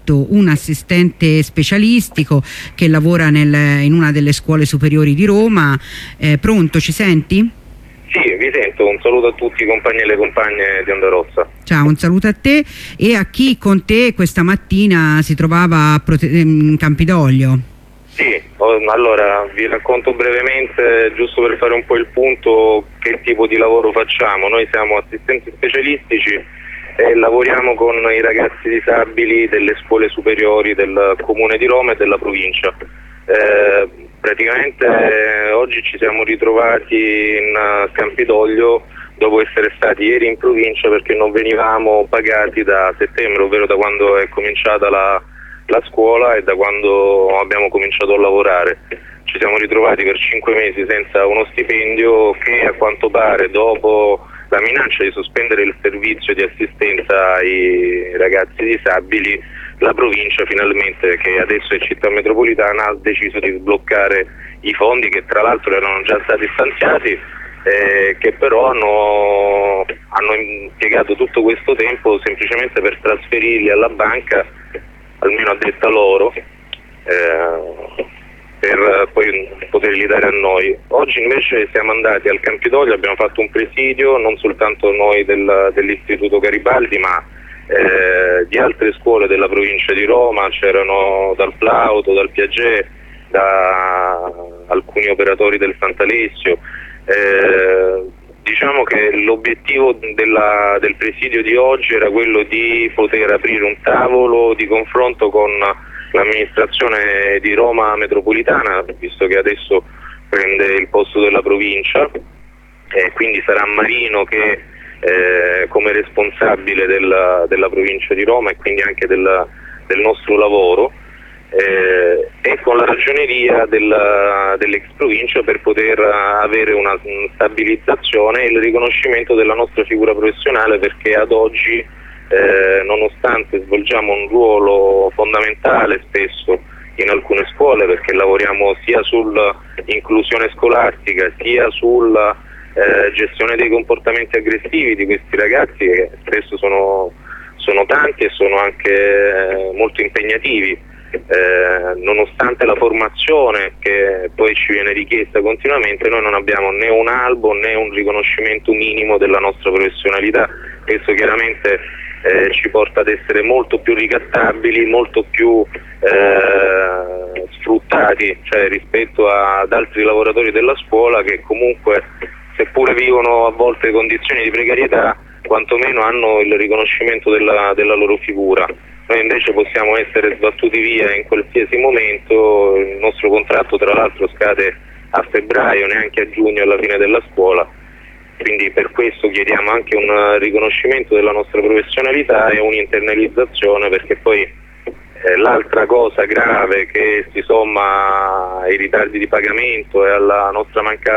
un assistente specialistico che lavora in una delle scuole superiori di Roma. Pronto, ci senti? Sì, vi sento. Un saluto a tutti i compagni e le compagne di Onda Rossa. Ciao, un saluto a te e a chi con te questa mattina si trovava in Campidoglio. Sì, allora vi racconto brevemente, giusto per fare un po' il punto, che tipo di lavoro facciamo. Noi siamo assistenti specialistici e lavoriamo con i ragazzi disabili delle scuole superiori del Comune di Roma e della provincia. Praticamente oggi ci siamo ritrovati in Campidoglio dopo essere stati ieri in provincia perché non venivamo pagati da settembre, ovvero da quando è cominciata la scuola e da quando abbiamo cominciato a lavorare. Ci siamo ritrovati per 5 mesi senza uno stipendio che, a quanto pare, dopo la minaccia di sospendere il servizio di assistenza ai ragazzi disabili, la provincia finalmente, che adesso è città metropolitana, ha deciso di sbloccare i fondi che tra l'altro erano già stati stanziati, che però hanno impiegato tutto questo tempo semplicemente per trasferirli alla banca, almeno a detta loro, per poi poterli dare a noi. Oggi invece siamo andati al Campidoglio, abbiamo fatto un presidio, non soltanto noi dell'Istituto Garibaldi, ma di altre scuole della provincia di Roma. C'erano dal Plauto, dal Piaget, da alcuni operatori del Sant'Alessio. Diciamo che l'obiettivo del presidio di oggi era quello di poter aprire un tavolo di confronto con l'amministrazione di Roma metropolitana, visto che adesso prende il posto della provincia, e quindi sarà Marino che come responsabile della provincia di Roma e quindi anche del nostro lavoro, e con la ragioneria dell'ex provincia, per poter avere una stabilizzazione e il riconoscimento della nostra figura professionale, perché ad oggi, nonostante svolgiamo un ruolo fondamentale spesso in alcune scuole, perché lavoriamo sia sull'inclusione scolastica sia sulla gestione dei comportamenti aggressivi di questi ragazzi, che spesso sono tanti e sono anche molto impegnativi. Nonostante la formazione che poi ci viene richiesta continuamente, noi non abbiamo né un albo né un riconoscimento minimo della nostra professionalità. Questo chiaramente ci porta ad essere molto più ricattabili, molto più sfruttati, cioè rispetto ad altri lavoratori della scuola che comunque, seppure vivono a volte condizioni di precarietà, quantomeno hanno il riconoscimento della loro figura. Noi invece possiamo essere sbattuti via in qualsiasi momento. Il nostro contratto tra l'altro scade a febbraio, neanche a giugno, alla fine della scuola, quindi per questo chiediamo anche un riconoscimento della nostra professionalità e un'internalizzazione, perché poi l'altra cosa grave che si somma ai ritardi di pagamento e alla nostra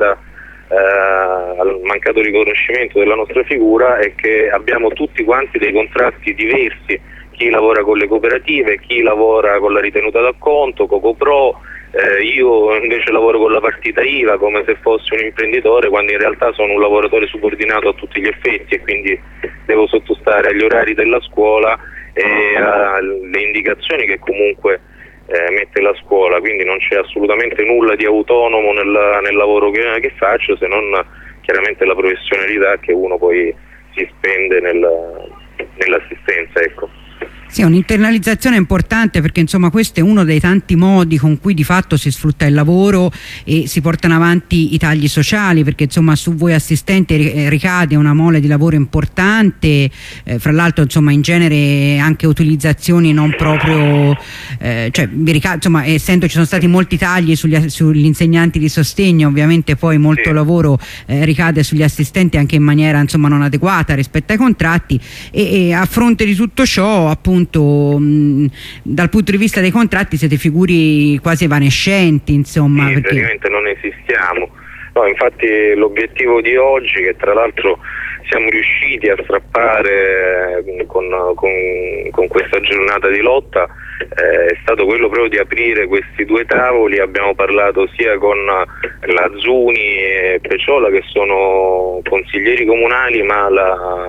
al mancato riconoscimento della nostra figura è che abbiamo tutti quanti dei contratti diversi. Chi lavora con le cooperative, chi lavora con la ritenuta d'acconto, Cocopro, io invece lavoro con la partita IVA come se fossi un imprenditore, quando in realtà sono un lavoratore subordinato a tutti gli effetti e quindi devo sottostare agli orari della scuola e alle indicazioni che comunque mette la scuola, quindi non c'è assolutamente nulla di autonomo nel lavoro che faccio, se non chiaramente la professionalità che uno poi si spende nell'assistenza, ecco. Sì, un'internalizzazione importante, perché insomma questo è uno dei tanti modi con cui di fatto si sfrutta il lavoro e si portano avanti i tagli sociali, perché insomma su voi assistenti ricade una mole di lavoro importante, fra l'altro insomma in genere anche utilizzazioni non proprio, insomma, essendo ci sono stati molti tagli sugli insegnanti di sostegno, ovviamente poi molto lavoro ricade sugli assistenti anche in maniera insomma non adeguata rispetto ai contratti, e a fronte di tutto ciò, appunto, dal punto di vista dei contratti siete figure quasi evanescenti, insomma. Sì, perché praticamente non esistiamo. No, infatti l'obiettivo di oggi, che tra l'altro siamo riusciti a strappare con questa giornata di lotta, è stato quello proprio di aprire questi due tavoli. Abbiamo parlato sia con Lazzuni e Peciola, che sono consiglieri comunali, ma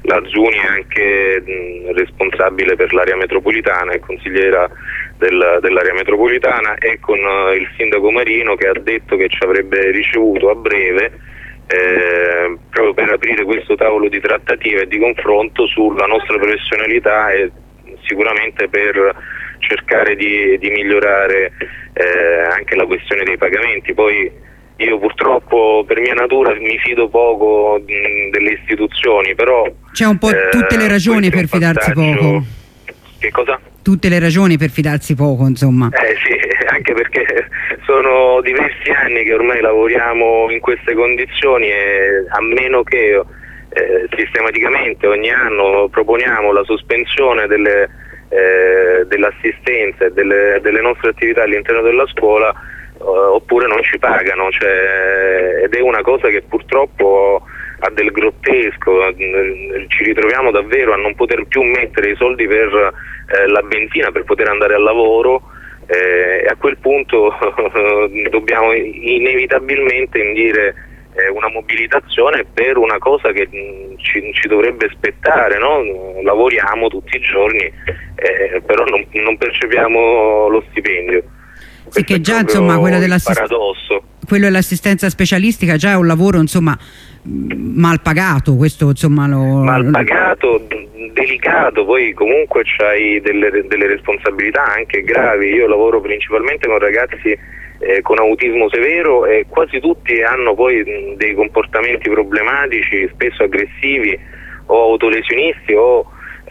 la Zuni è anche responsabile per l'area metropolitana, è consigliera dell'area metropolitana, e con il sindaco Marino, che ha detto che ci avrebbe ricevuto a breve proprio per aprire questo tavolo di trattativa e di confronto sulla nostra professionalità e sicuramente per cercare di migliorare anche la questione dei pagamenti. Poi io purtroppo per mia natura mi fido poco delle istituzioni, però c'è un po' tutte le ragioni per fidarsi poco. Che cosa? Tutte le ragioni per fidarsi poco, insomma. Sì, anche perché sono diversi anni che ormai lavoriamo in queste condizioni e a meno che sistematicamente ogni anno proponiamo la sospensione dell'assistenza e delle nostre attività all'interno della scuola, oppure non ci pagano, ed è una cosa che purtroppo ha del grottesco. Ci ritroviamo davvero a non poter più mettere i soldi per la benzina per poter andare al lavoro, e a quel punto dobbiamo inevitabilmente indire una mobilitazione per una cosa che ci dovrebbe spettare, no? Lavoriamo tutti i giorni, però non percepiamo lo stipendio. Sì, che già insomma quello dell'assistenza specialistica già è un lavoro insomma mal pagato, questo insomma mal pagato, delicato, poi comunque c'hai delle responsabilità anche gravi. Io lavoro principalmente con ragazzi con autismo severo e quasi tutti hanno poi dei comportamenti problematici, spesso aggressivi o autolesionisti o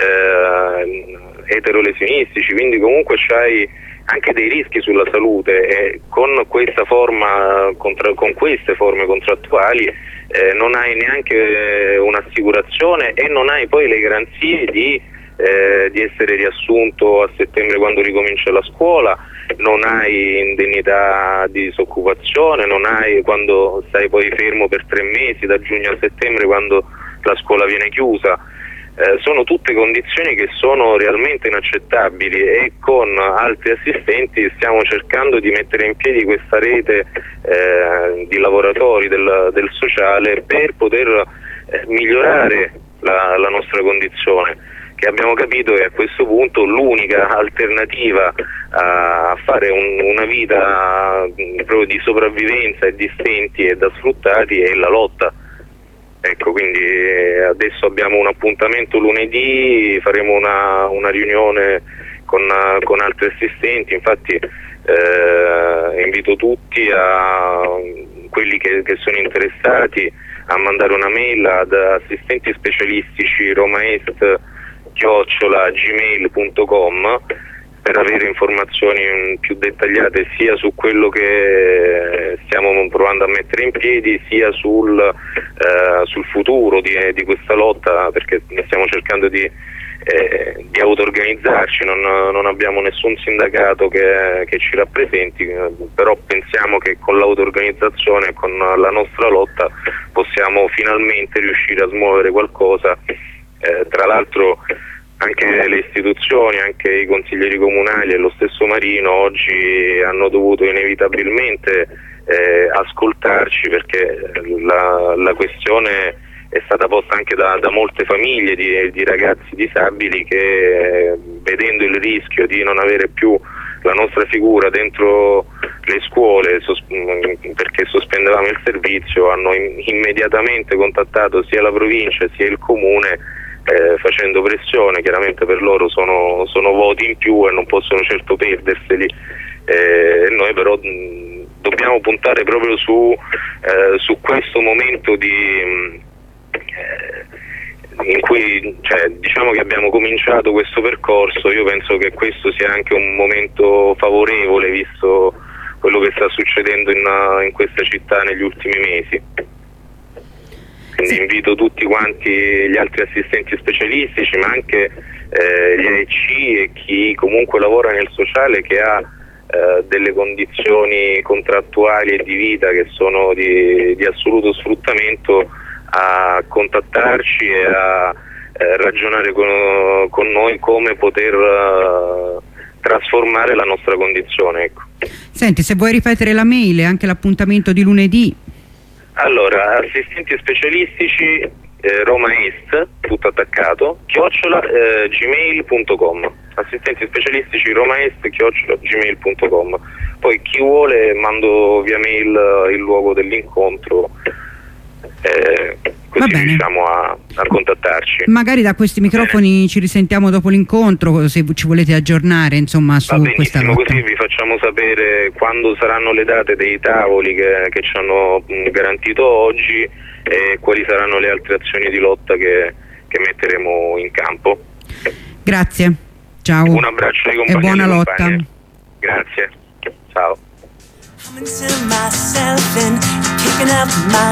eterolesionistici, quindi comunque c'hai anche dei rischi sulla salute, e con questa con queste forme contrattuali non hai neanche un'assicurazione e non hai poi le garanzie di essere riassunto a settembre quando ricomincia la scuola, non hai indennità di disoccupazione, non hai quando stai poi fermo per 3 mesi da giugno a settembre quando la scuola viene chiusa. Sono tutte condizioni che sono realmente inaccettabili, e con altri assistenti stiamo cercando di mettere in piedi questa rete di lavoratori del sociale per poter migliorare la nostra condizione, che abbiamo capito che a questo punto l'unica alternativa a fare una vita proprio di sopravvivenza e di stenti e da sfruttati è la lotta. Ecco, quindi adesso abbiamo un appuntamento lunedì, faremo una riunione con altri assistenti, infatti invito tutti quelli che sono interessati a mandare una mail ad assistenti specialistici romaest@gmail.com per avere informazioni più dettagliate sia su quello che stiamo provando a mettere in piedi, sia sul futuro di questa lotta, perché stiamo cercando di auto-organizzarci, non abbiamo nessun sindacato che ci rappresenti, però pensiamo che con l'auto-organizzazione e con la nostra lotta possiamo finalmente riuscire a smuovere qualcosa. Tra l'altro anche le istituzioni, anche i consiglieri comunali e lo stesso Marino oggi hanno dovuto inevitabilmente ascoltarci, perché la questione è stata posta anche da molte famiglie di ragazzi disabili che, vedendo il rischio di non avere più la nostra figura dentro le scuole perché sospendevamo il servizio, hanno immediatamente contattato sia la provincia sia il comune, facendo pressione. Chiaramente per loro sono voti in più e non possono certo perderseli, noi però dobbiamo puntare proprio su questo momento in cui diciamo che abbiamo cominciato questo percorso. Io penso che questo sia anche un momento favorevole, visto quello che sta succedendo in questa città negli ultimi mesi. Quindi invito tutti quanti gli altri assistenti specialistici, ma anche gli AEC e chi comunque lavora nel sociale, che ha delle condizioni contrattuali e di vita che sono di assoluto sfruttamento, a contattarci e a ragionare con noi come poter trasformare la nostra condizione. Ecco. Senti, se vuoi ripetere la mail e anche l'appuntamento di lunedì. Allora, assistenti specialistici Roma Est, tutto attaccato, @gmail.com. Assistenti specialistici Roma Est @gmail.com. Poi chi vuole mando via mail il luogo dell'incontro, così riusciamo a contattarci. Magari da questi microfoni ci risentiamo dopo l'incontro, se ci volete aggiornare insomma su questa lotta. Così vi facciamo sapere quando saranno le date dei tavoli che ci hanno garantito oggi e quali saranno le altre azioni di lotta che metteremo in campo. Grazie, ciao. Un abbraccio ai compagni e buona lotta. Grazie, ciao.